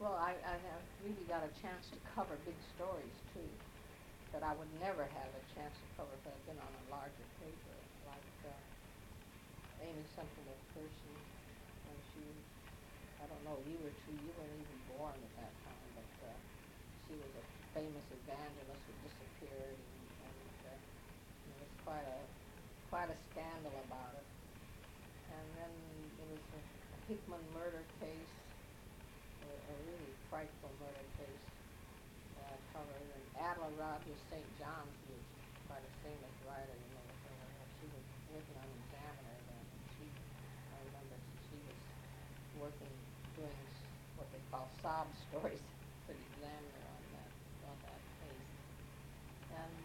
Well, I have really got a chance to cover big stories too, that I would never have a chance to cover if I'd been on a larger paper, like Amy Semple McPherson, when she, I don't know, you were two, you weren't even born at that time, but she was a famous evangelist who disappeared, and there was quite a scandal about it. And then there was a Hickman murder case, a really frightful murder case that I covered. And Adela Rogers St. John's, who was quite a famous writer, she was working on Examiner then. I remember she was working, doing what they call sob stories for the Examiner on that case. And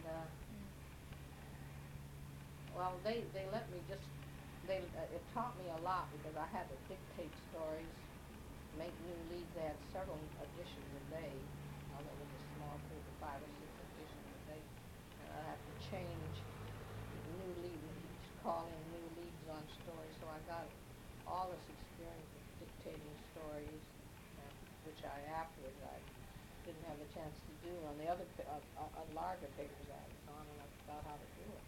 well, they let me just, it taught me a lot because I had to dictate stories, make new leads. They had several editions a day. Now there was a small paper, 5 or 6 editions a day. And I had to change new leads, call in new leads on stories. So I got all this experience of dictating stories, which I afterwards I didn't have a chance to do on the other larger papers I was on, and I forgot how to do it.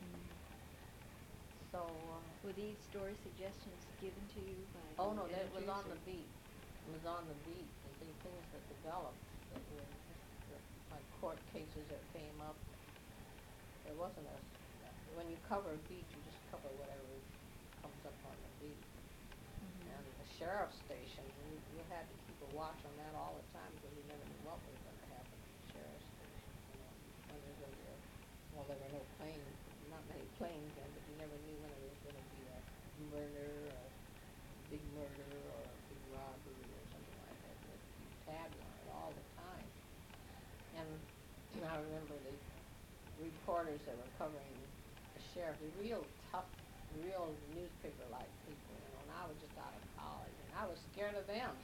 So were these story suggestions given to you by? Oh no, that was on the beat. It was on the beat. The things that developed that were like court cases that came up. There wasn't when you cover a beat, you just cover whatever comes up on the beat. And the sheriff's station, you had to keep a watch on that all the time because you never knew what was going to happen at the sheriff's station. When there was going to be well, there were no planes, not many planes then, but you never knew when there was going to be a murder, or a big murder, or a big robbery, or something like that. You had to keep tabs on it all the time. And I remember the reporters that were covering the sheriff, the real tough, real newspaper-like people, and I was just out of college, and I was scared of them.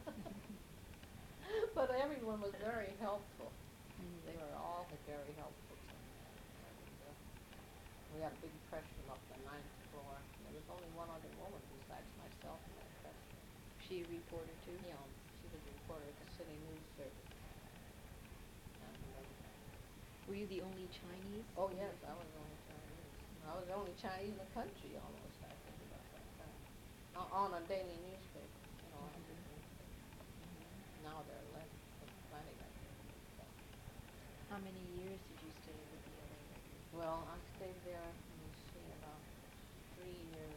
But everyone was very helpful. They were all very helpful to me. And we had a big press room up the 9th floor. There was only one other woman besides myself in that press room. She a reporter too? You know, she was a reporter at the City News Service. And, were you the only Chinese? Oh yes, I was the only Chinese. I was the only Chinese in the country almost, I think, about that time. On a daily newspaper, on a big newspaper. Now there are less, plenty of them. How many years did you stay with the LA Record? Well, I stayed there, let me see, about 3 years.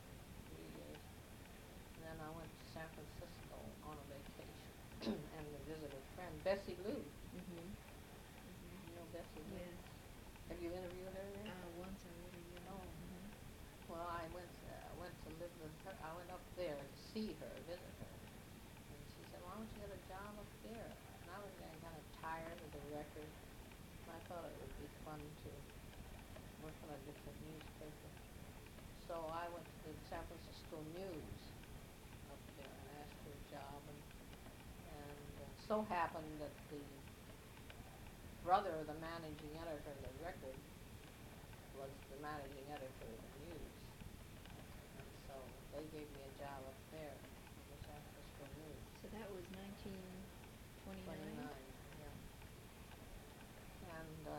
And then I went to San Francisco on a vacation and to visit a friend, Bessie Lou. You know Bessie Lou? Yes. Have you interviewed her yet? Once already, yeah. Oh. Well, I went to live with her. I went up there to see her, visit her. And she said, why don't you get a job up there? And I was getting kind of tired of the record. And I thought it would be fun to work on a different newspaper. So I went to the San Francisco News up there and asked for a job. And so happened that the brother of the managing editor of the Record was the managing editor of the News. And so they gave me a job up there in the San Francisco News. So that was 1929? 29, yeah. And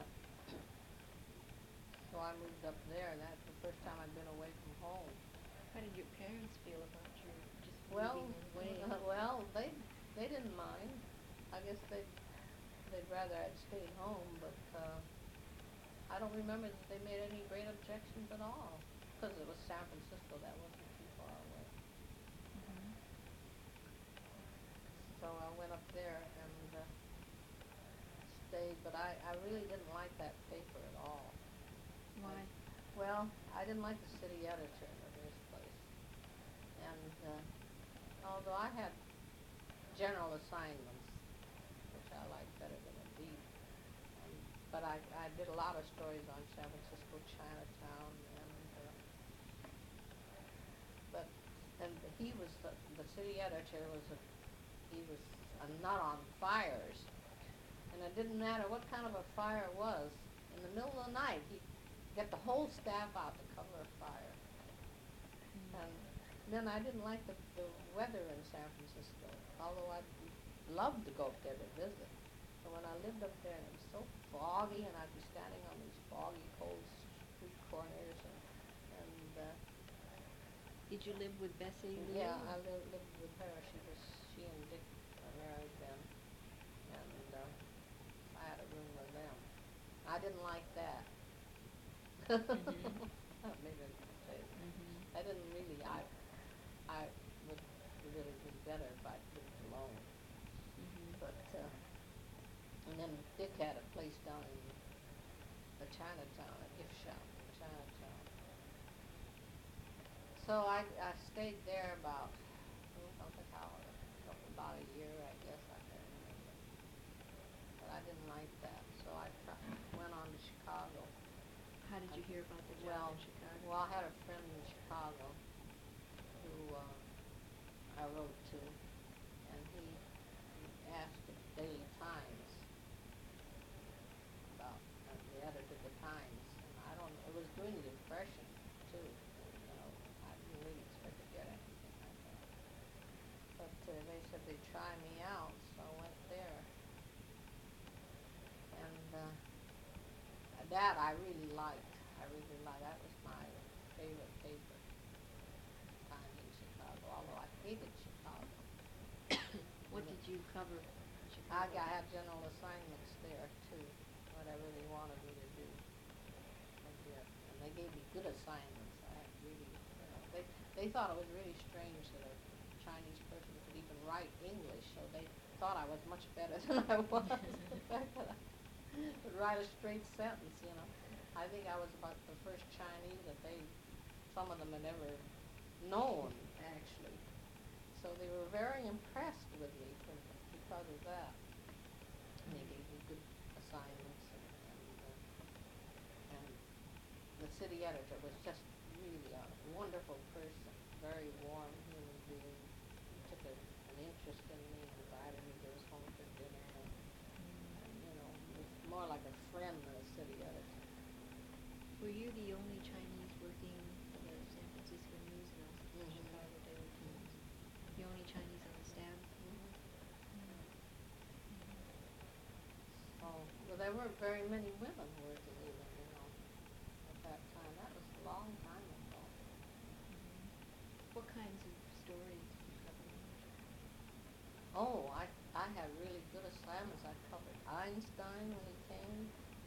so I moved up there, and that's the first time I'd been away from home. How did your parents feel about your just Well, moving away? well, they didn't mind. I guess they'd rather I'd stayed home, but I don't remember that they made any great objections at all, because it was San Francisco. That wasn't too far away. So I went up there and stayed, but I really didn't like that paper at all. Why? Well, I didn't like the city editor in the first place. And although I had general assignments, which I liked better than a beat, but I did a lot of stories on San Francisco, Chinatown, and he was the city editor he was a nut on fires, and it didn't matter what kind of a fire it was. In the middle of the night, he'd get the whole staff out to cover a fire. And then I didn't like the weather in San Francisco, although I'd loved to go up there to visit. But when I lived up there, and it was so foggy, and I'd be standing on these foggy, cold street corners, and Did you live with Bessie Lou? yeah, I lived with her. She and Dick were married then, and I had a room with them. I didn't like that. Maybe I could say it. Mhm. I didn't really. I would really be better if I lived alone. Mhm. But and then Dick had a place down in the Chinatown, a gift shop in Chinatown. So I stayed there about something how about a year, I guess. I can't remember. But I didn't like that, so went on to Chicago. How did you hear about the job Well, in Chicago? well, I had a friend in Chicago who I wrote to, and he asked the Daily Times about the editor of the Times, and I don't. It was during the Depression too. I didn't really expect to get anything like that. But they said they'd try me out, so I went there, and that I really liked. That was my favorite paper. Time in Chicago, although I hated Chicago. What did you cover in Chicago? I had general assignments there too, whatever they wanted me to do. I did, and they gave me good assignments. I had really, they thought it was really strange that a Chinese person could even write English, so they thought I was much better than I was. The fact that I could write a straight sentence. I think I was about the first Chinese that some of them had ever known, actually. So they were very impressed with me because of that. And they gave me good assignments, and the city editor was just really a wonderful person, very warm human being. He took an interest in me and invited me to his home for dinner, and was more like a friend than a city editor. Were you the only Chinese working for the San Francisco News and also the Chicago Daily Times? The only Chinese on the staff? Well, there weren't very many women working even, at that time. That was a long time ago. What kinds of stories did you cover in Chicago? Oh, I had really good assignments. I covered Einstein when he came.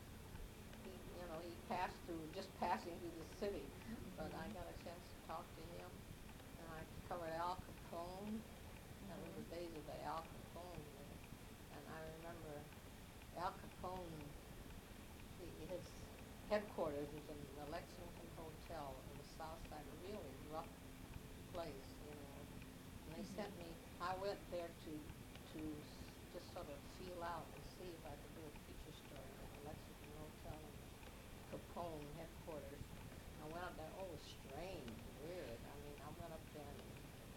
He passed just passing through the city, but I got a chance to talk to him. And I covered Al Capone. That was the days of the Al Capone. And I remember Al Capone, his headquarters was in the Lexington Hotel in the South Side, a really rough place, And they sent me, I went there to just sort of feel out and see if I could do a feature story at the Lexington Hotel and Capone headquarters. I went up there, it was strange, weird. I went up there and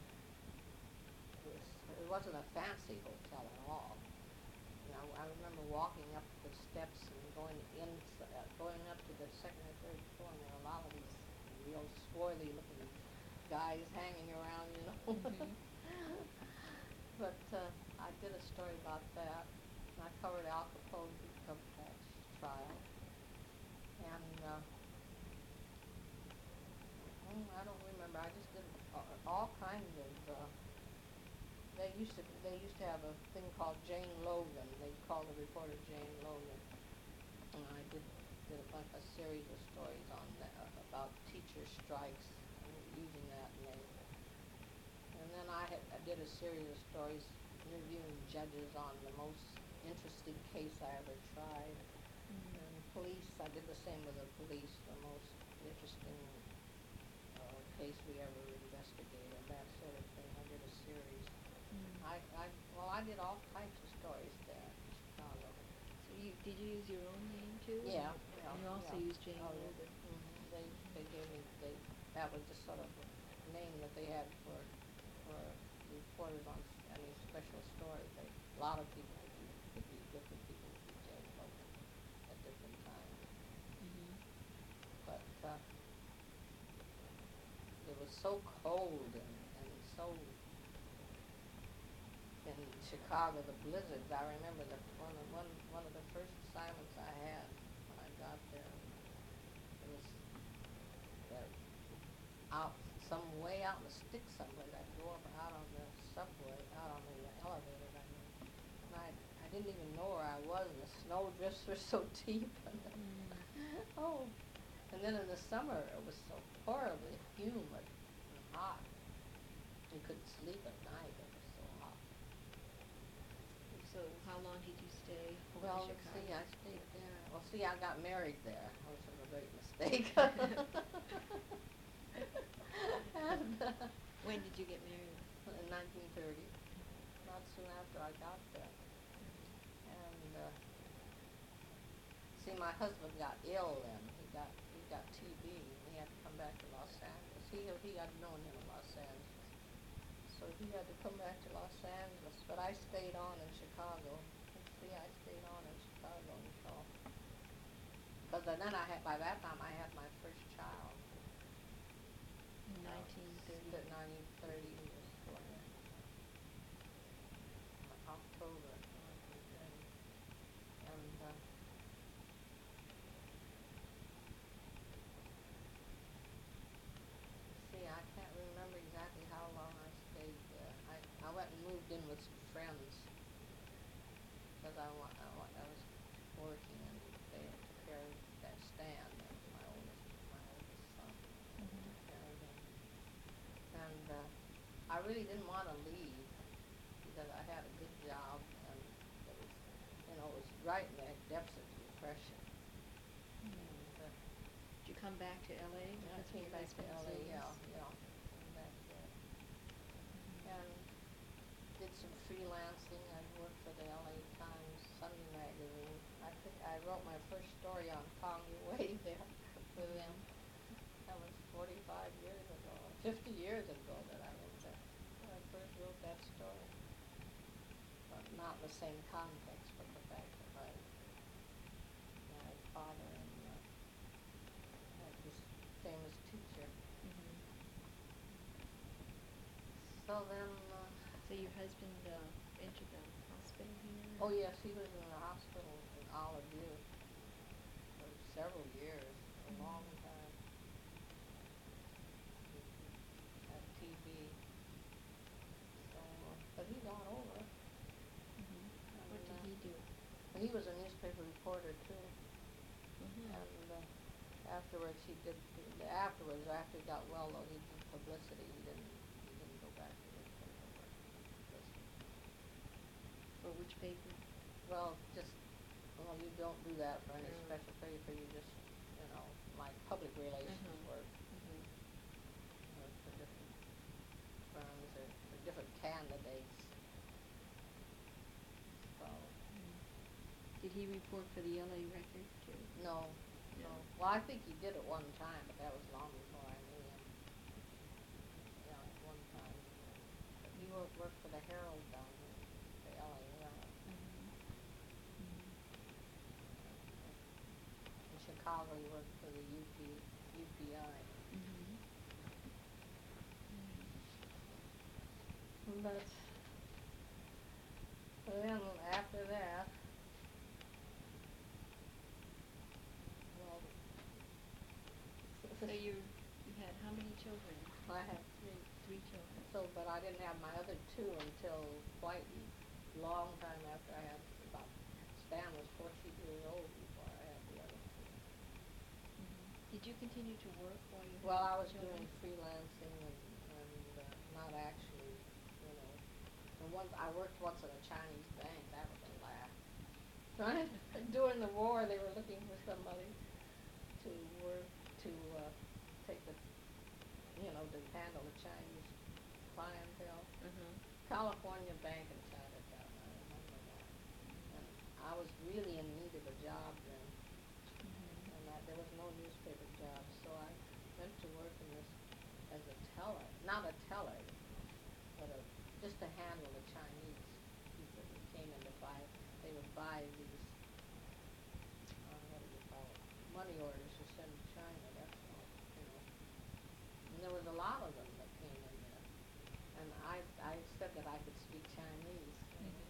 it wasn't a fancy hotel at all. I remember walking up the steps and going up to the second or third floor, and there were a lot of these real swarthy looking guys hanging around, But I did a story about that, and I covered Al Capone's income tax trial. And I don't remember. I just did all kinds of. They used to have a thing called Jane Logan. They called the reporter Jane Logan, and I did a series of stories on that, about teacher strikes, using that name. And then I did a series of stories interviewing judges on the most interesting case I ever tried. And police, I did the same with the police, the most interesting case we ever investigated, that sort of thing. I did a series. I did all types of stories there in Chicago. So did you use your own name too? Yeah. And you also used Jane Logan. They gave me, that was just sort of a name that they had for reporters on any special stories. A lot of people could be different people could be Jane Logan at different times. But it was so cold and so in Chicago, the blizzards. I remember one of the first assignments I had when I got there. It was out some way out in the sticks someplace. I'd go up out on the subway, out on the elevator. And I didn't even know where I was, and the snow drifts were so deep. And oh, and then in the summer it was so horribly humid and hot. You couldn't sleep at night. It was so hot. So how long did you stay Well, in see, Chicago? I stayed there. Well, see, I got married there, which was a great mistake. And, When did you get married? in 1930, not soon after I got there. And see, my husband got ill then. He got TB. And he had to come back to Los Angeles. He had known him in Los Angeles, so he had to come back to Los Angeles. But I stayed on in Chicago. See, I stayed on in Chicago until because then by that time I had my first child. In 1930. 1930 was October 1930. And see, I can't remember exactly how long I stayed there. I went and moved in with some friends because I was working, and they took care of that Stan. That was my oldest son. Took care of him. And I really didn't want to leave because I had a good job, and it was, it was right in the depths of the depression. And Did you come back to LA? I That's came when your back to husband's LA, illness? came back there. And did some freelancing. I worked for the LA Times Sunday magazine. I wrote my first story on Congo Way there with them. That was 45 years ago, 50 years ago that I wrote that. I first wrote that story. But not in the same context, but the fact that my father and this famous teacher. So then. So your husband entered the hospital here? Oh yes, he was in the hospital in Olive View for several years, a long time. He had TB. So, but he got over it. What did he do? And he was a newspaper reporter too. And afterwards, after he got well though, he did publicity. He didn't go back to newspaper work. Publicity. For which paper? Well, you don't do that for any special paper. You just, like public relations work. Work for different firms or for different candidates. So. Did he report for the LA Record too? No. Well, I think he did at one time, but that was long before I knew him. Yeah, at one time. But he worked for the Herald down here, the LA Herald. In Chicago, he worked for the UPI. But then after that, well, So you had how many children? I had three. 3 children. So, but I didn't have my other two until quite a long time after I had Stan was 14 years old before I had the other two. Did you continue to work while you had Well, I was children? doing freelancing and not actually, And I worked once at a Chinese bank. That was a laugh. During the war, they were looking for somebody to work to take to handle the Chinese clientele. California Bank in Chinatown. I remember that. And I was really in need of a job then. And there was no newspaper job, so I went to work as a teller. Not a teller, but just to handle the Chinese people who came in to buy. They would buy these, what do you call it, money orders to send to China. That's all, And there was a lot of them that came in there. And I said that I could speak Chinese.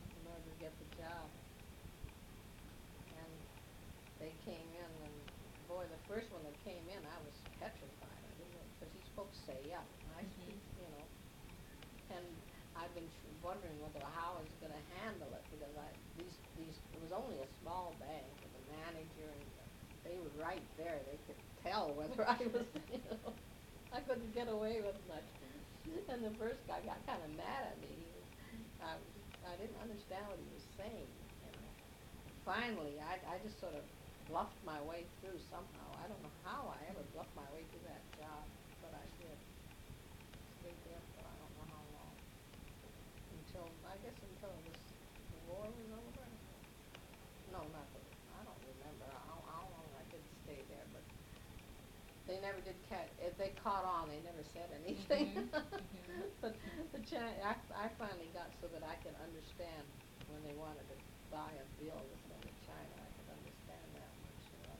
came in, I was petrified. I didn't know, because he's supposed to say, yeah, I speak, you know. And I've been wondering how I was going to handle it, because it was only a small bank, and the manager, and they were right there. They could tell whether I was, you know, I couldn't get away with much. And the first guy got kind of mad at me. I didn't understand what he was saying, you know. Finally, I just sort of bluffed my way through somehow. I don't know how I ever bluffed my way through that job, but I did. Stayed there for I don't know how long. Until the war was over. No, not the, I don't remember how long I did stay there, but they never did catch, if they caught on, they never said anything. But I finally got so that I could understand when they wanted to buy a bill to send to China. I could understand that much, you know.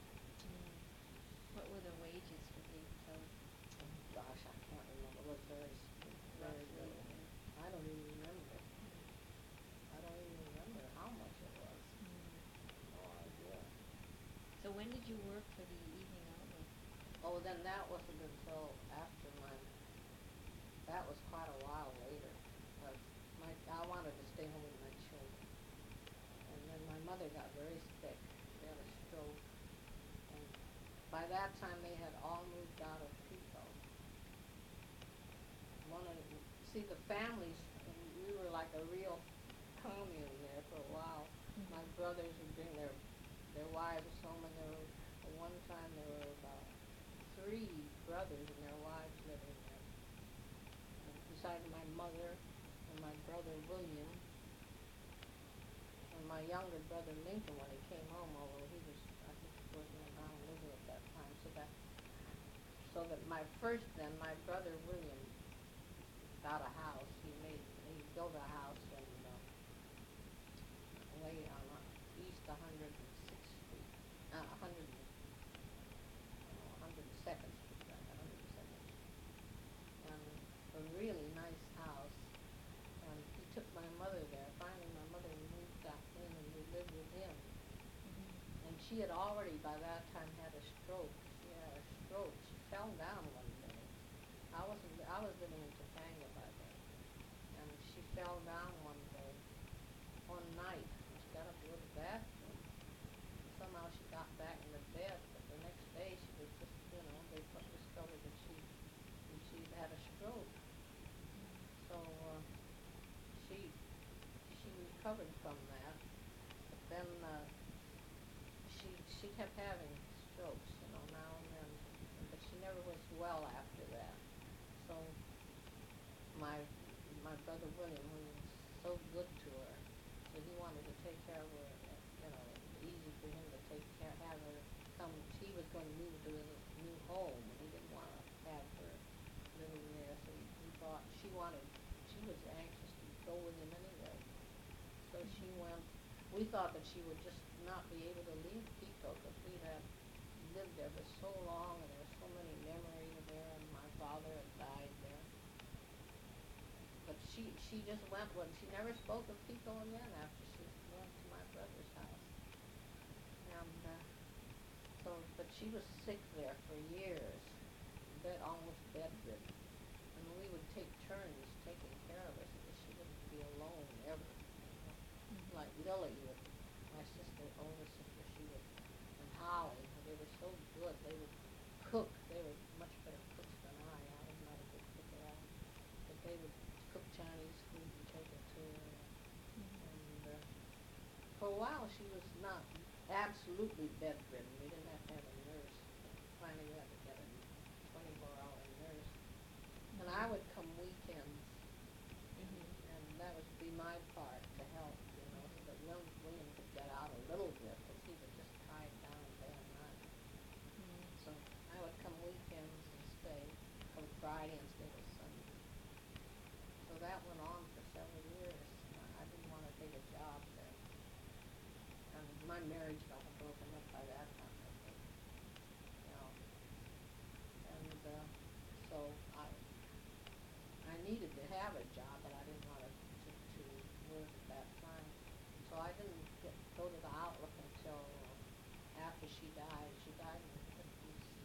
What were the wages for the hotel? Oh, gosh, I can't remember. It was very Roughly, little. I don't even remember. I don't even remember how much it was. No idea. So when did you work for the Evening Outlook? Oh, then that wasn't until after that was quite a while later. I wanted to stay home with my children. And then my mother got very sick. She had a stroke. And by that time they had all moved out of Pico. See, the families, and we were like a real commune there for a while. My brothers would bring their wives home, and at one time there were about 3 brothers and their wives living there. And besides my mother and my brother William, and my younger brother Lincoln when he came home, although he was, I think, working in Honolulu at that time. So that my brother William got a house. He built a house in way on East 106th Street, 102nd Street, right, 102nd Street, and a really nice house. And he took my mother there. Finally, my mother moved back in, and we lived with him. And she had already by that time had a stroke. She had a stroke. She fell down one day. I was living in Topanga by then, and she fell down one day, one night, and she got up to go to the bathroom. And somehow she got back in the bed, but the next day she was just, you know, they discovered that she had a stroke. So she recovered from that, but then she kept having strokes, you know, now and then, but she never was well after that. So my brother William, who was so good to her, so he wanted to take care of her, you know, it was easy for him to have her come. She was going to move to a new home, and he didn't want to have her living there, so he thought she was anxious to go with him anyway. So she went. We thought that she would just not be able to leave Pico, because we had lived there for so long, and there were so many memories there, and my father had died there. But she just went. She never spoke of Pico again after she went to my brother's house. And but she was sick there for years, almost bedridden. And we would take turns taking care of her so that she wouldn't be alone ever. You know? Like Lily would, my older sister, and Holly, they were so good. They would cook. They were much better cooks than I. I was not a good cook at all. But they would cook Chinese food and take it to her. And for a while she was not absolutely bedridden. We didn't have to have a nurse. Finally we had to get a 24-hour nurse. And I would come weekends, and that would be my part to help, you know, so that William could get out a little bit, because he was just tied down day and night. So I would come weekends and come Friday and stay till Sunday. So that went on for several years. I didn't want to take a job there. And my marriage got broken up by that time, I think. You know. And so I needed to have a job, but I didn't want to work at that time. So I didn't go to the Outlook until after she died. She died in 1956.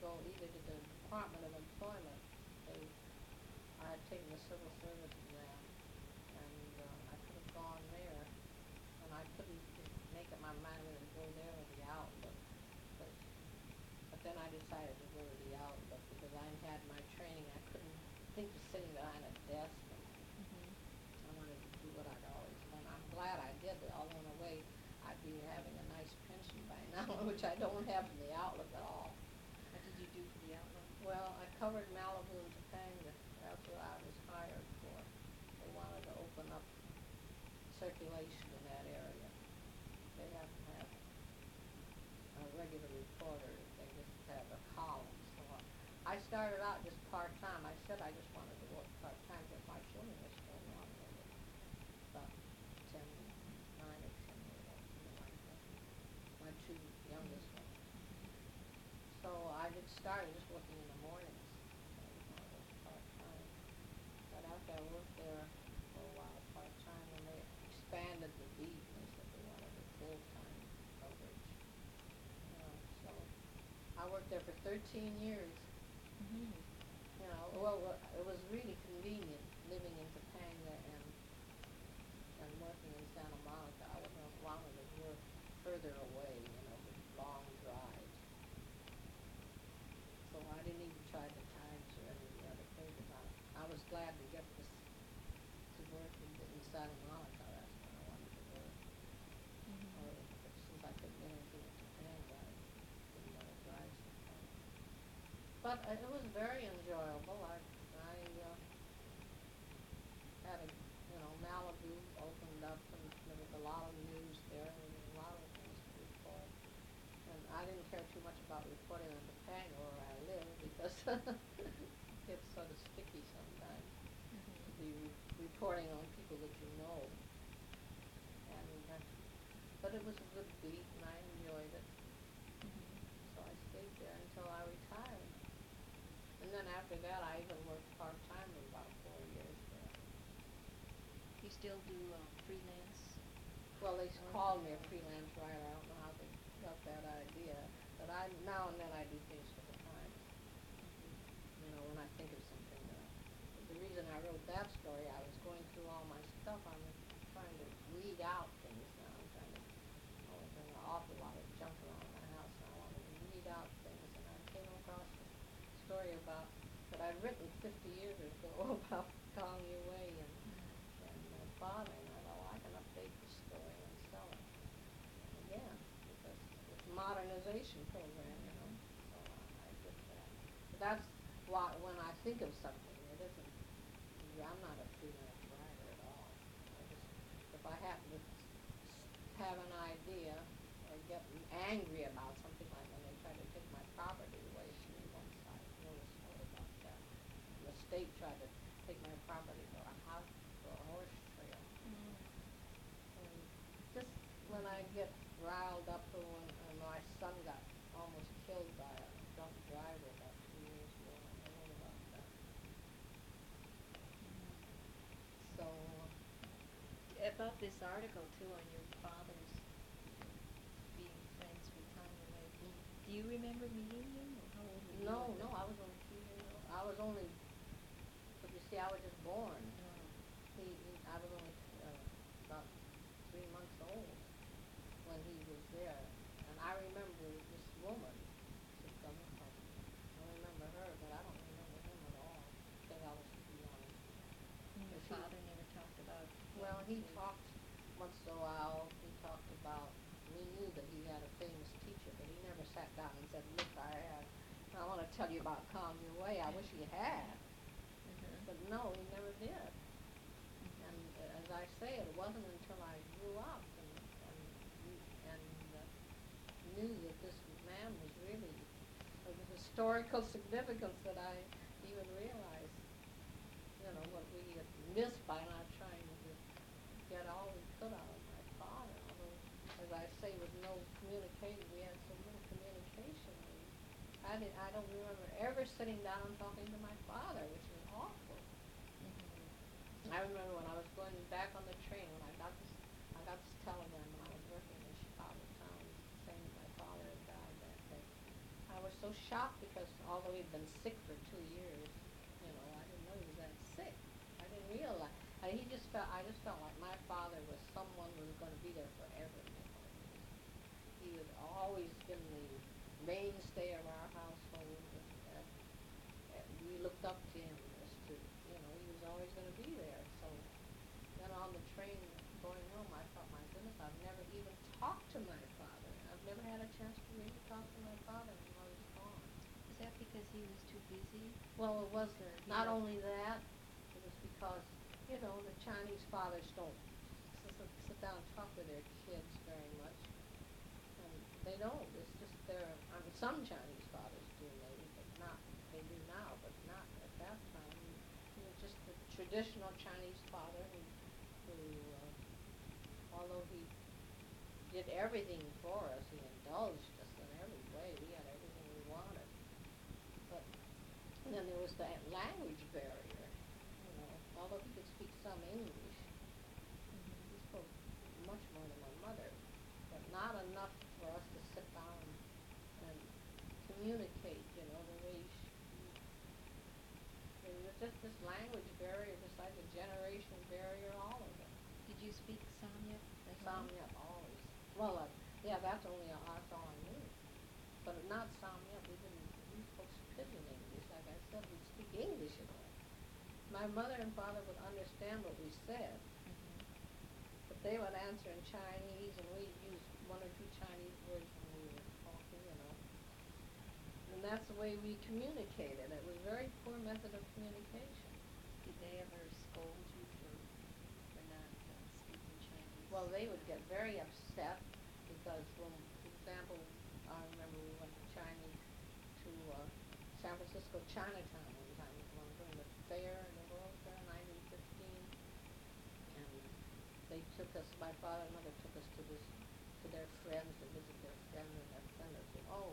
go either to the Department of Employment. They, I had taken the civil service exam, and I could have gone there, and I couldn't make up my mind whether to go there or the Outlook. But then I decided to go to the Outlook because I had my training. I couldn't think of sitting behind a desk, and I wanted to do what I'd always done. I'm glad I did it, although in a way I'd be having a nice pension by now, which I don't have in the Outlook at all. What did you do for the Outlook? Well, I covered Malibu and Topanga. That's what I was hired for. They wanted to open up circulation in that area. They haven't had a regular reporter. They just have a column. So I started out just part-time. I said I just wanted to work part-time because my children were still young. They were about 10, 9 or 10 years old, something like that. My two youngest ones. So I just started just working in the mornings. I was part-time. But after I worked there for a while part-time, and they expanded the beat, and they said they wanted a full-time coverage. So I worked there for 13 years. You know, well, it was really convenient living in Topanga and working in Santa Monica. I wouldn't have wanted to work further away, you know, with long drives. So I didn't even try the Times or any of the other papers. I was glad to get this to work in Santa Monica. That's when I wanted to work. Or since I couldn't get anything in Topanga, I didn't want to drive so far. But it was very enjoyable. I had Malibu opened up, and there was a lot of news there. There was a lot of things to report. And I didn't care too much about reporting on Topanga where I live because it gets sort of sticky sometimes to be reporting on people that you know. But it was a good beat, and I enjoyed it. So I stayed there until I retired. And then after that, I even worked part-time for about 4 years there. You still do freelance? Well, they called me a freelance writer. I don't know how they got that idea. But now and then I do things for the Times. You know, when I think of something. The reason I wrote that story, I was going through all my stuff. I'm trying to weed out things now. I was doing an awful lot of junk around my house, and I wanted to weed out things. And I came across a story that I'd written 50 years ago about Kong Yue and father, and I thought, well, I can update the story and sell it again because it's a modernization program, you know. So I did that. But that's why when I think of something, it isn't. I'm not a freelance writer at all. If I happen to have an idea or get angry about something, like when they tried to take my property away from me once, I wrote a story about that. The state tried to take my property for a house, for a horse trail. And just when I get riled up, or when my son got almost killed by a drunk driver about 2 years ago, I wrote about that. So. About this article too on your father's being friends with Kong Yue. Do you remember meeting him, or how old were you? No, I was only 2 years old. But you see, I was just born. I was only about 3 months old when he was there. And I remember this woman, I remember her, but I don't remember him at all, because I was too young. Your father never talked about him? Well, he talked once in a while. He talked about, we knew that he had a famous teacher, but he never sat down and said, look, I want to tell you about Kong Yue. I wish he had. But no, he never did. And as I say, it wasn't until I grew up and knew that this man was really of historical significance that I even realized, you know, what we had missed by not trying to get all we could out of my father. Although, as I say, with no communication, we had so little communication. I don't remember ever sitting down and talking to my father, which is awful. I remember when I was going back on the train, when I got this telegram when I was working in Chicago Times saying that my father had died that day. I was so shocked because although he'd been sick for 2 years, I didn't know he was that sick. I didn't realize. I just felt like my father was someone who was going to be there forever. He was always been the mainstay of our household. And we looked up to him as to, he was always going to be there. So then on the train going home, I thought, my goodness, I've never even talked to my father. I've never had a chance to really talk to my father while he was gone. Is that because he was too busy? Well, it was Or not only that, it was because, the Chinese fathers don't sit down and talk with their kids very much. And they don't. It's just some Chinese fathers do maybe, but not, they do now, but not at that time. Just the traditional Chinese father who although he did everything for us, he indulged us in every way. We had everything we wanted. But then there was that language barrier. Although he could speak some English, he spoke much more than my mother, but not enough for us to sit down and communicate, the way there was just this language barrier, just like the generation barrier, all of it. Did you speak Samyuk? Samyuk, always. Well, yeah, that's all I knew. But not Samyuk, we spoke pidgin English. Like I said, we'd speak English at all. My mother and father would understand what we said, but they would answer in Chinese, and we'd use one or two Chinese words when we were talking, And that's the way we communicated. It was a very poor method of communication. Did they ever scold you for not speaking Chinese? Well, they would get very upset because, for example, I remember we went to San Francisco Chinatown one time during the fair, the World Fair, 1915, and they took us. My father and mother took us to their friends to visit their friend, and their friend said, "Oh,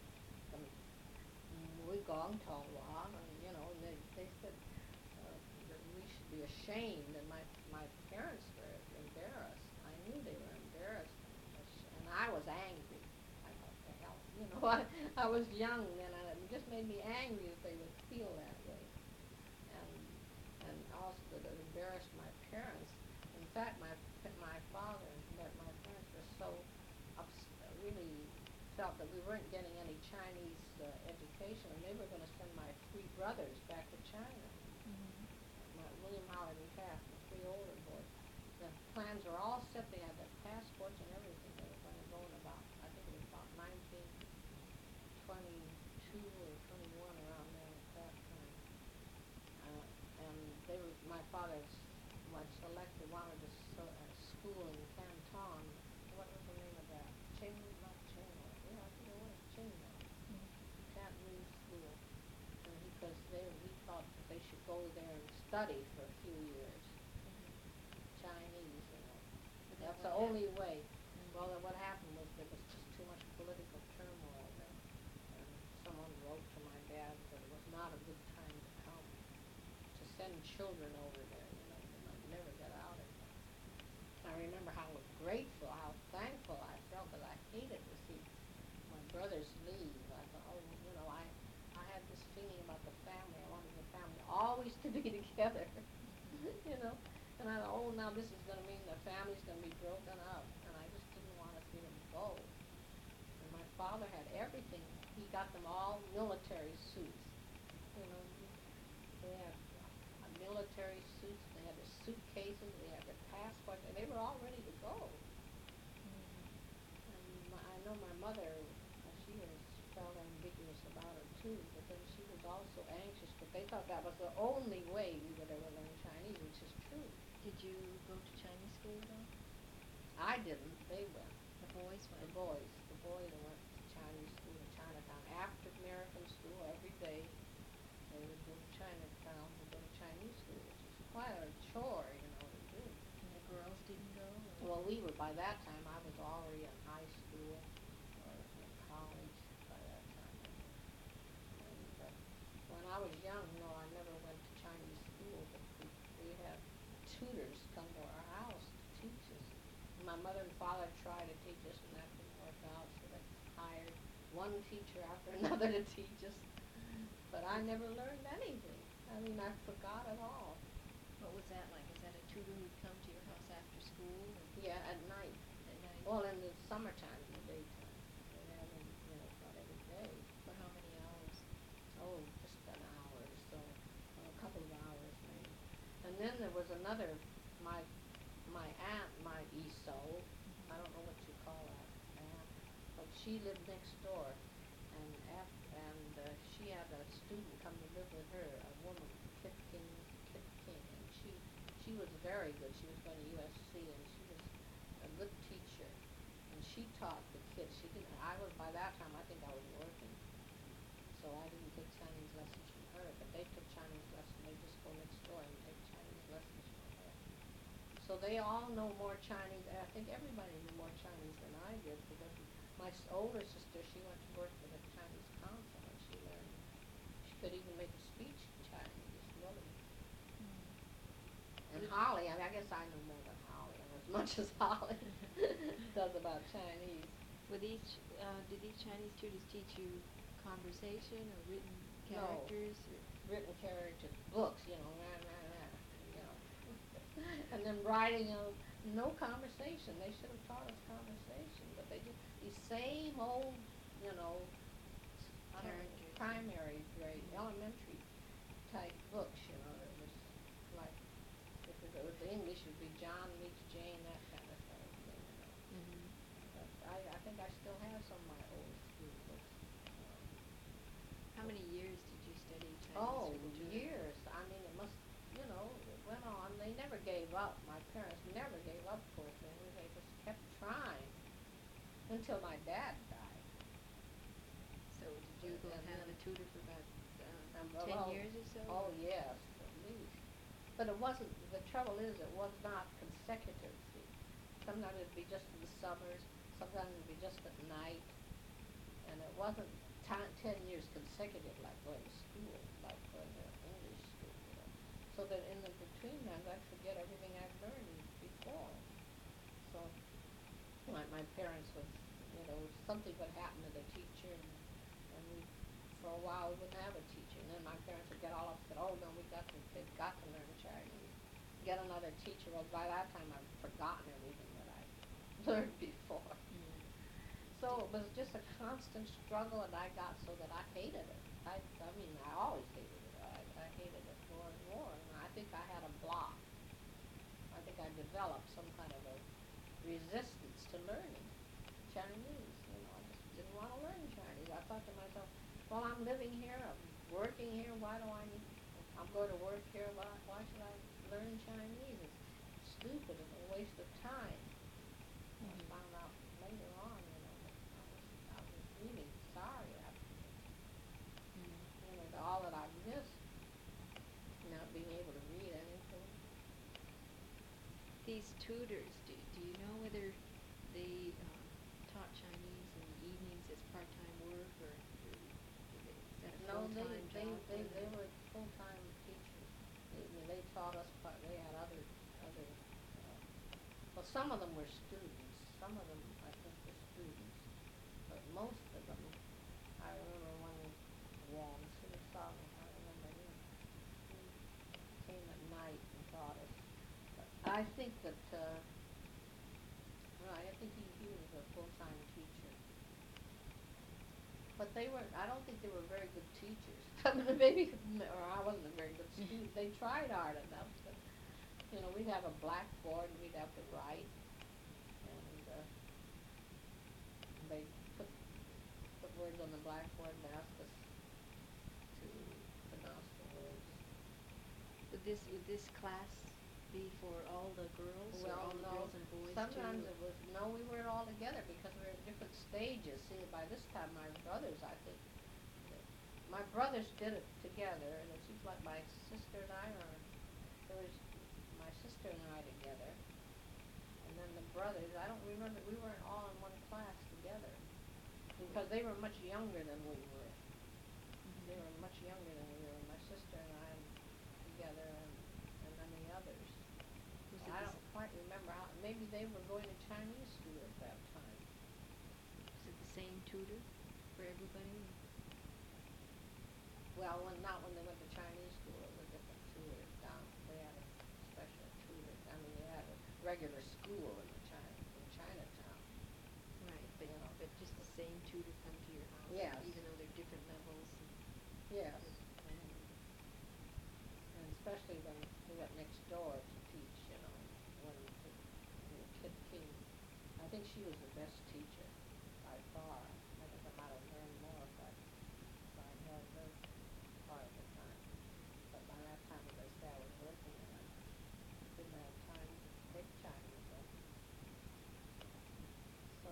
we gone to Taiwan," and they said that we should be ashamed, and my parents were embarrassed. I knew they were embarrassed, and I was angry. I thought, the hell, I was young then, and it just made me angry that they would feel that way, and also that it embarrassed my parents. In fact, my father and my parents were so really felt that we weren't getting any Chinese education, and they were going to send my three brothers back to China. William Howard and Cass, the three older boys. The plans were all set. They had their passports and everything. They were going to go in about, I think it was about 1922 or 21, around there at that time. And my father was selected, wanted a school in Canton. What was the name of that? Not Chingwa. Yeah, I think it was Chingwa. Cantonese school. Because he thought that they should go there and study for a few years. Chinese, That's the only way. Well, then what happened was there was just too much political turmoil there. And someone wrote to my dad that it was not a good time to come, to send children over there, they might never get out of it. I remember how grateful, how thankful I felt, that I hated to see my brothers leave. I thought, I had this feeling about the family. I wanted the family always to be together, And I thought, now this is going to mean the family's going to be broken up, and I just didn't want to see them go. And my father had everything. He got them all military suits. They had military suits. They had their suitcases. They had their passports, and they were all ready to go. And I know my mother, she felt ambiguous about it too, but then she was also anxious, but they thought that was the only way we would ever learn Chinese, which is true. Did you go to Chinese school though? I didn't. They went. The boys went? The boys went to Chinese school in Chinatown. After American school, every day, they would go to Chinatown and go to Chinese school, which is quite a chore, to do. And the girls didn't go? Well, by that time, I was already in high school or in college by that time. And when I was young, I never went to Chinese school, but we had tutors come to our house to teach us. My mother and father tried to teach us, and that didn't work out, so they hired one teacher after another to teach us, but I never learned anything. I mean, I forgot it all. What was that like? Is that a tutor who'd come to your house after school and Yeah, at night. at night? Well, in the summertime, in the daytime. They have them, not every day. For how many hours? Oh, just an hour or so, a couple of hours maybe. And then there was another, my aunt, my ESO, I don't know what you call that aunt, but she lived next door, and she had a student come to live with her, a woman, Kit King, and she was very good. She was going to USC, and she was a good teacher, and she taught the kids. She didn't. By that time, I think I was working, so I didn't take Chinese lessons from her. But they took Chinese lessons. They just go next door and take Chinese lessons from her. So they all know more Chinese. I think everybody knew more Chinese than I did, because my older sister, she went to work for the Chinese consul, and she learned. She could even make a speech in Chinese, really. And Holly, I guess I know more than Holly, and as much as Holly does about Chinese. Did these Chinese tutors teach you conversation or written No. characters? Or? Written characters, books, rah, rah, rah, and then writing, no conversation. They should have taught us conversation, but they just, these same old, I don't know, Characters. primary grade, elementary type books, that was like, if it was English, it would be John meets Jane, that kind of thing, Mm-hmm. But I think I still have some of my old school books. How many years did you study Chinese Oh, for the tutor? years. I mean, it must, it went on. They never gave up. My parents never gave up, poor things. They just kept trying until my dad died. So did you go And have then- a tutor for about 10 well, years or so? Oh, yes, at least. But it wasn't, the trouble is, it was not consecutive. See. Sometimes it'd be just in the summers, sometimes it'd be just at night, and it wasn't 10 years consecutive like going to school, like going to English school, So that in the between times I'd forget everything I'd learned before. So my parents would, something would happen to the teacher, and we, for a while, we wouldn't have a teacher. And then my parents would get all upset. Oh no, they've got to learn Chinese. Get another teacher. Well, by that time I'd forgotten everything that I learned before. Mm. So it was just a constant struggle, and I got so that I hated it. I mean, I always hated it. I hated it more and more, and I think I had a block. I think I developed some kind of a resistance to learning Chinese. I just didn't want to learn Chinese. I thought to myself, well, I'm living here, I'm working here, why do I need, I'm going to work here, why should I learn Chinese? It's stupid and a waste of time. I found out later on, that I was really sorry after, all that I've missed, not being able to read anything. These tutors, do you know whether they taught Chinese in the evenings as part-time work, or is that a No, full-time job? they were full-time teachers. They taught us, they had other, well, some of them were students. Some of them, I think, were students. But most of them, I remember one Wong Song, I remember him. He came at night and taught us. But I think that, I think he was a full-time teacher. But I don't think they were very good teachers. Maybe, or I wasn't a very good student. They tried hard enough, but, we'd have a blackboard and we'd have to write, and they put words on the blackboard and asked us to pronounce the words. Would this class be for all the girls, or Well, all the no. girls and boys Sometimes too? it was, no, we weren't all together because we were at different stages. See, by this time my brothers, I think, my brothers did it together, and it seems like my sister and I there was my sister and I together, and then the brothers, I don't remember, we weren't all in one class together, because they were much younger than we were. They were much younger than we were, my sister and I together, and then the others. Was it I the don't quite remember how, maybe they were going to Chinese school at that time. Was it the same tutor? for everybody? Well, not when they went to Chinese school, it was a different tutor down. They had a special tutor. I mean, they had a regular school in Chinatown. Right, You know. but just the same tutor come to your house, Yes. even though they're different levels. Yes. And especially when they went next door to teach, you know, when the kid came. I think she was the best teacher by far. I think I might have learned more if I had her part of the time. But by that time, as I say, I was working and I didn't have time to take Chinese lessons. So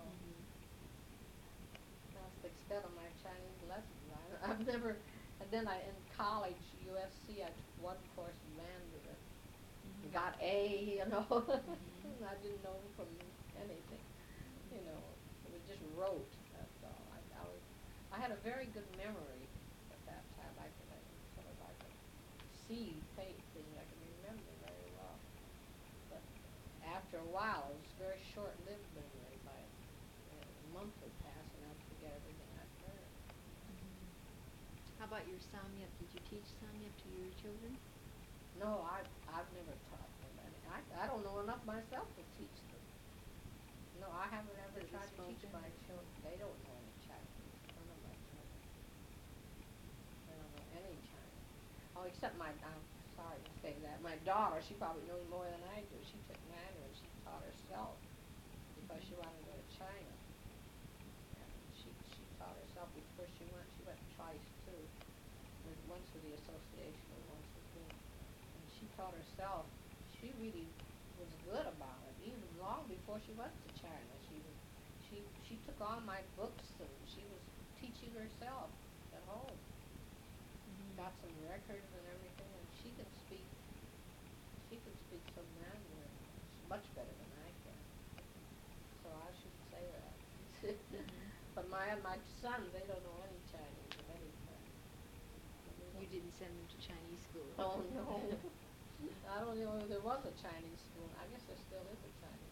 that's the extent of my Chinese lessons. I've never, and then in college, USC, I took one course, Mandarin. Got A, you know. I didn't know from anything, you know. It was just rote. That's all. I had a very good memory at that time. I could see things. I could remember very well. But after a while, it was very short-lived memory. By a month would pass, and I'd forget everything I'd learned. How about your Samyap? Did you teach Samyap to your children? No, I've never taught them any. I don't know enough myself to teach them. No, I haven't ever Is it tried to teach spoken? my children. They don't know any Chinese. None of my children. They don't know any Chinese. Oh, except I'm sorry to say that. My daughter, she probably knows more than I do. She took Mandarin. She taught herself because she wanted to go to China. And she taught herself before she went. She went twice too. Once with the association and once with me. And she taught herself. She really was good about it. Even long before she went to China, she took all my books and she was teaching herself at home. Got some records and everything, and she can speak some Mandarin much better than I can. So I should say that. But my sons, they don't know any Chinese of any kind. You didn't send them to Chinese school. Oh no. I don't know if there was a Chinese school. I guess there still is a Chinese